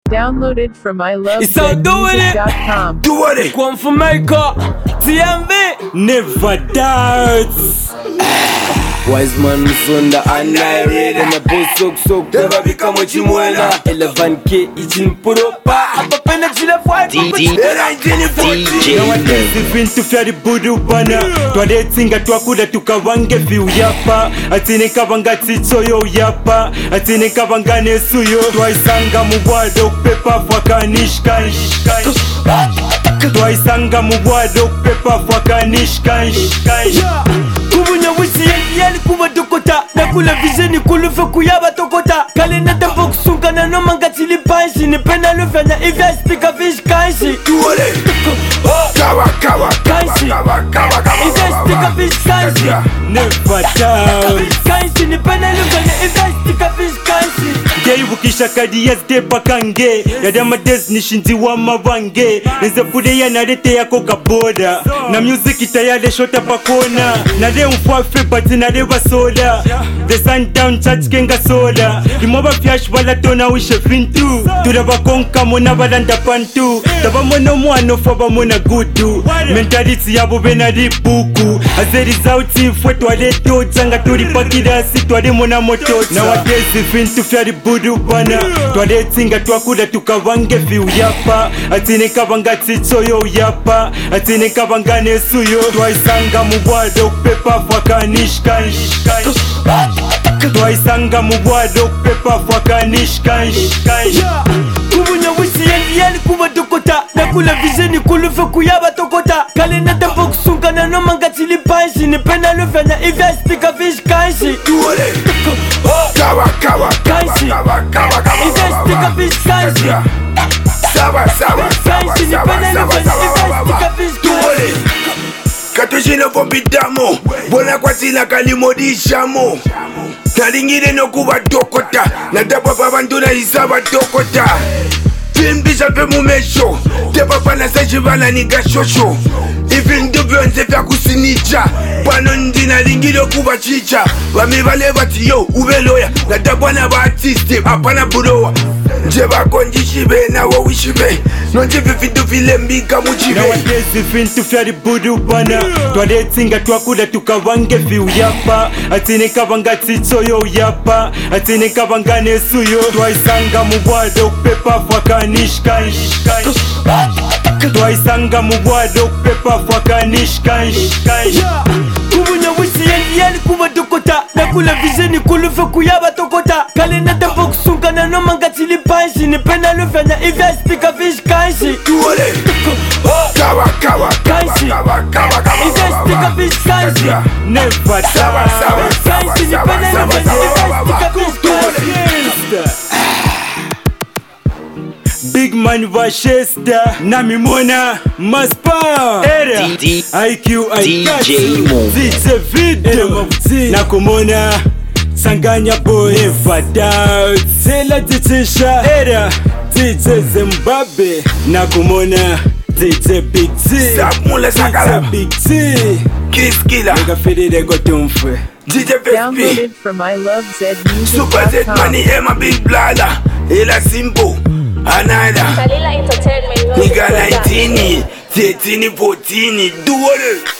Downloaded from It's all doing it. ilovezmusic.com. Do it. Come from America, TMV never doubts. Wise man Msonda anayred and a boss sok Never become what you want. 11K ichin puropa apapenda chile fwa DJ. Nowadays vintu fyari budu bana twadetinga twakuda tukavange viu yapa atine kavanga titsoyo yapa atine kavanga nesuyo twaisanga mubwado pepa fwakanishkan twaisanga mubwado pepa fwakanishkan kubunya wisi yeli kuba dokota nakula vizeni kulufe kuyaba tokota kale nata boksunga na no manga tili panshi ni pena lufanya if I speak a fish kanshi Tuole. Kawa. kanshi if I speak a fish kanshi never down kanshi ni pena lufanya if I speak a fish kanshi Jayibukisha kadi yazde bakange Yadama des nishinzi wa mavange Neze fude ya narete yako kaboda Na music itayade shota pakona Nade umfwafe bati nade basoda The Sundown Church kenga soda Limoba fyash wala tona wishe fintu Turaba konka mona balanda pantu Taba mona mwano faba mona gudu Mentality yabo benari buku Azeri zauti mfwetu wale toja Nga turi pakida si tuwade mona motocha Na wadezi fintu fyari budu bana twadetinga twakuda tukavange viu yapa atine kavanga titsoyo yapa atine kavanga nesuyo twaisanga mubwado pepa fwakanishkan twaisanga mubwado pepa fwakanishkan kubunya wisi yeli kuba dokota nakula vizeni kulufe kuyaba tokota kale nata boksunga na no manga tili panshi ni pena lufanya if I speak a fish kanshi Tuole. Kawa. kanshi if I speak a fish kanshi Sawa. kanshi ni pena lufanya if I speak a fish kanshi Katushino pompitamo Bona kwa sina kalimodishamo Nalingire no kuba dokota Nadapa pabanduna isaba dokota Timbisha pe mumesho Tepa pana sejibana niga shosho Ivindu vyonze vya kusinicha Pano ndina lingire kuba chicha Wami vale bati yo ube loya Nadapa na ba artiste apana burowa Njeba konjishibe na wo wishibe Nonjive vitu vile mbika mujibe Nowadays vintu fyari budu bana twadetinga twakuda tukavange viu yapa atine kavanga titsoyo yapa atine kavanga nesuyo twaisanga mubwado pepa fwakanishkan twaisanga mubwado pepa fwakanishkan kubunya wisi yeli kuba dokota nakula vizeni kulufe kuyaba tokota kale nata boksunga na no manga tili panshi ni pena lufanya if I speak a fish kanshi Tuole. Kawa. kanshi if I speak a fish kanshi never Sawa. kanshi ni pena lufanya if I speak a fish kanshi Big man Vashesta Namimona Maspa Era IQ DJ Mo. Zitze video Nakumona Sanganya boy Fada Zela titisha Era Zitze Zimbabwe Nakumona Zitze Big T Samule Sakala. Zitze Big T Kiss Killer. Nigga fitty they got tumfwe DJ Vespi. Downloaded from Super Z Money ilovezmusic.com. Emma Big Blala. Ela Simple. Anada. Kalila Entertainment. Nigga 19, 13, 14. Do it.